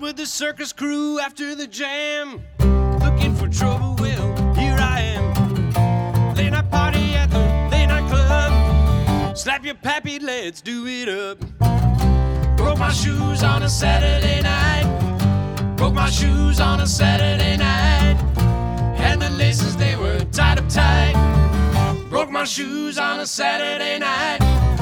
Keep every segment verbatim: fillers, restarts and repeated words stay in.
with the circus crew after the jam, looking for trouble. Well, here I am. Late night party at the late night club. Slap your pappy, let's do it up. Broke my shoes on a Saturday night. Broke my shoes on a Saturday night. And the laces, they were tied up tight. Broke my shoes on a Saturday night.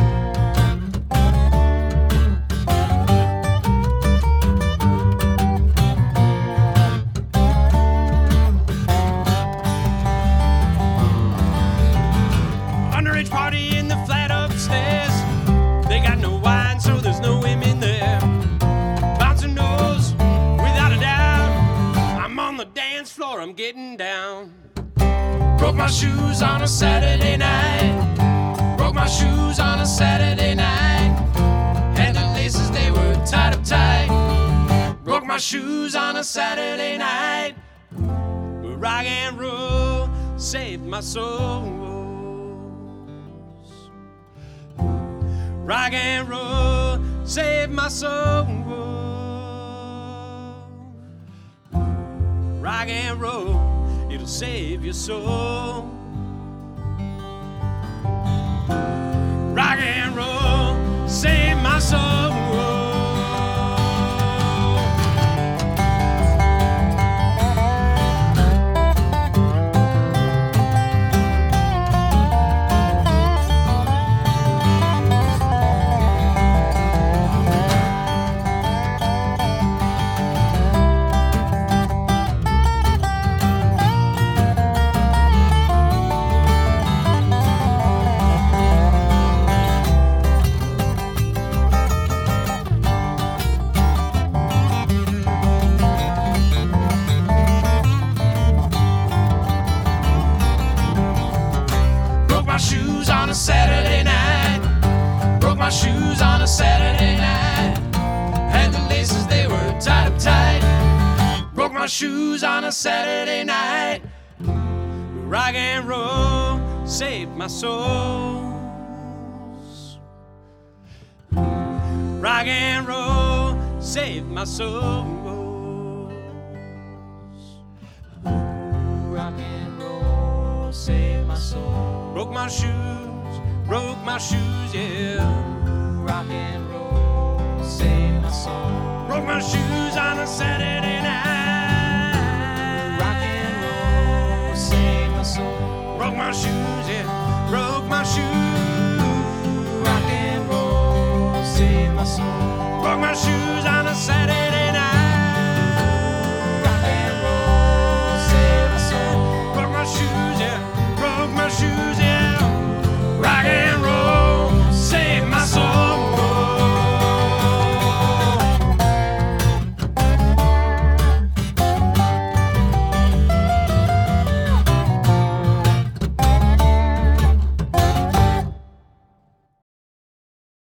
Underage party in the flat upstairs. They got no wine, so there's no women there. Bouncing nose, without a doubt. I'm on the dance floor, I'm getting down. Broke my shoes on a Saturday night. Broke my shoes on a Saturday night. And the laces, they were tied up tight. Broke my shoes on a Saturday night. But rock and roll saved my soul. Rock and roll saved my soul. Rock and roll, it'll save your soul. Rock and roll saved my soul. Saturday night. Broke my shoes on a Saturday night. And the laces, they were tied up tight. Broke my shoes on a Saturday night. Rock and roll saved my soul. Rock and roll saved my soul. Rock and roll saved my soul. Broke my shoes, broke my shoes, yeah. Rock and roll saved my soul. Broke my shoes on a Saturday night. Rock and roll saved my soul. Broke my shoes, yeah. Broke my shoes. Rock and roll saved my soul. Broke my shoes on a Saturday night.